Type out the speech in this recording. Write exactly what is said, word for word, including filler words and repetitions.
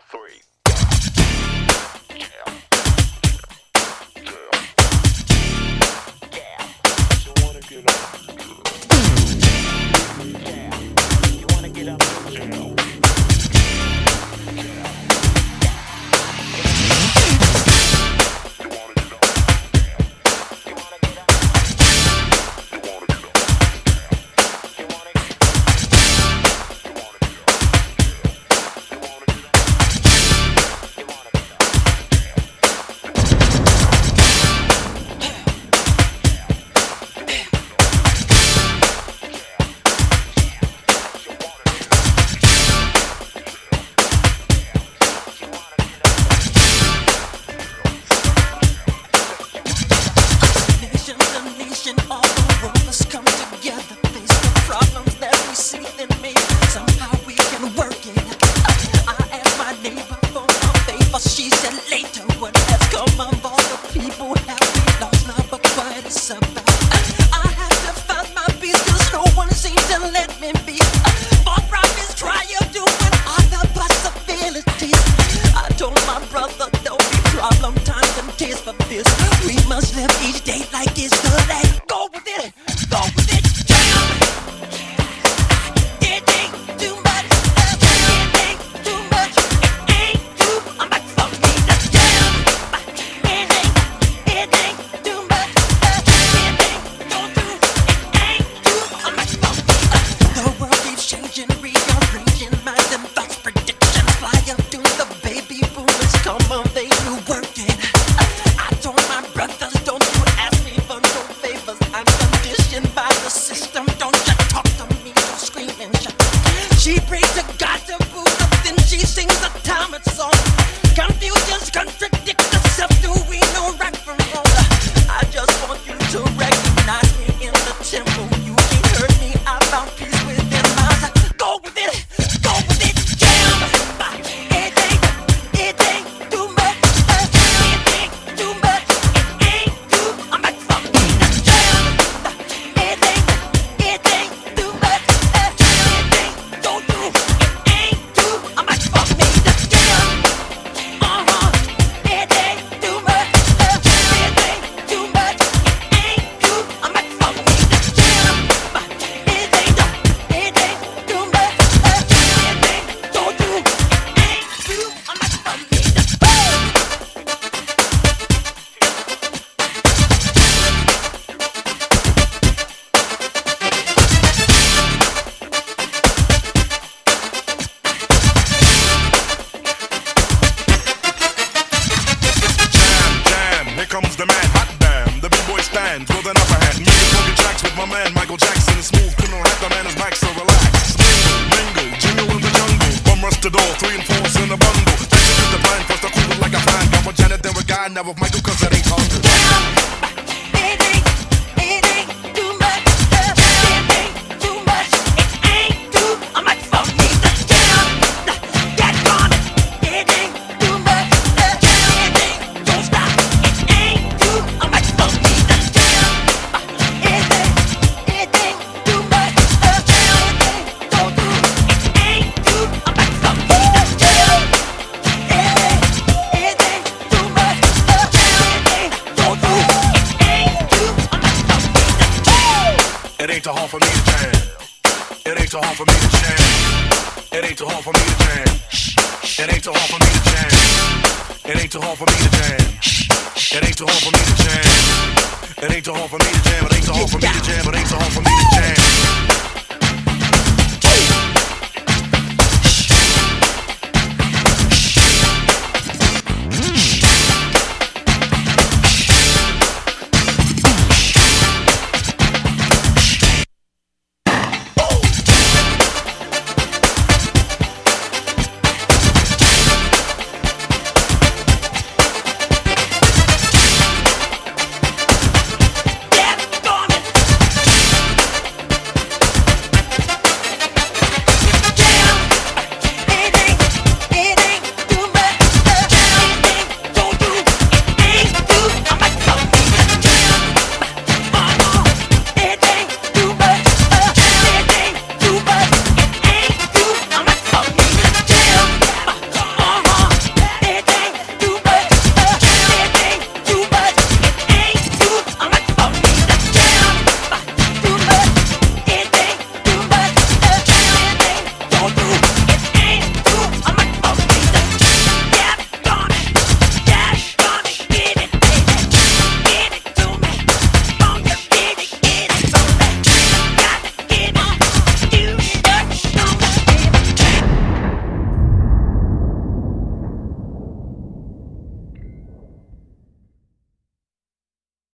three. Yeah. Yeah. Yeah. You wanna get up? Yeah. You wanna get up? Yeah. All the world has come together, face the problems that we see, then maybe somehow we can work it. I asked my neighbor for a favor, she said later. What has come of all the people have we lost love, but what is about? I have to find my peace, cause no one seems to let me be. For prophets try of doing other possibilities. I told my brother, don't be problem times and tears for this. We must live each day like it's the day. Go with it, go with it, jam. It ain't too much, it ain't too much, it ain't too much for me to jam. It ain't, it ain't too much, it ain't too, it ain't too much for me. The world keeps changing, rearranging minds and thoughts, predictions fly up to the baby boomers, come of age, new working. I told my brothers, don't you ask me for no favors. I'm conditioned by the system. Don't you talk to me, don't scream and shout. She prays to God to Buddha, then she sings a Talmud song. Confusions contradict herself. Do we know right from wrong? I just want you to recognize me in the temple. You can't hurt me. I found peace within my. Go with it, go with it, jam. It ain't, it ain't too much. It ain't too much. It ain't too much for me to jam. It ain't, it ain't too much. It ain't too, it ain't too much for me to jam. Uh-huh. It ain't too much. It ain't too much. It ain't too much for me to jam. It ain't, it ain't too much. It ain't too, it ain't too much for me to Jam, jam, here comes the man, hot damn. The b-boy stands with an upper hand. Making funky tracks with my man Michael Jackson. Is smooth, couldn't rap the man is back, so relax. Mingle, mingle, jingle in the jungle. Bum rush the door, three and fours in a bundle. Execute the plan, first I cool it like a fan. Got with Janet, then with Guy, now with Michael, cause it ain't hard to It ain't, it ain't too much. It ain't too much. It ain't too much for me to jam. Get on it. It ain't too much. It ain't, don't stop. It ain't too much for me to jam. It ain't, it ain't too much. It ain't, don't do. It ain't too much for me to jam. It ain't, it ain't too much. It ain't, don't do. It ain't too much for me to jam. It ain't too hard for me to jam. It ain't too hard for me to jam. It ain't too hard for me to jam. It ain't too hard for me to jam. It ain't too hard for me to jam. It ain't too hard for me to jam. It ain't too hard for me to jam. It ain't too hard for me to jam. It ain't too hard for me to jam.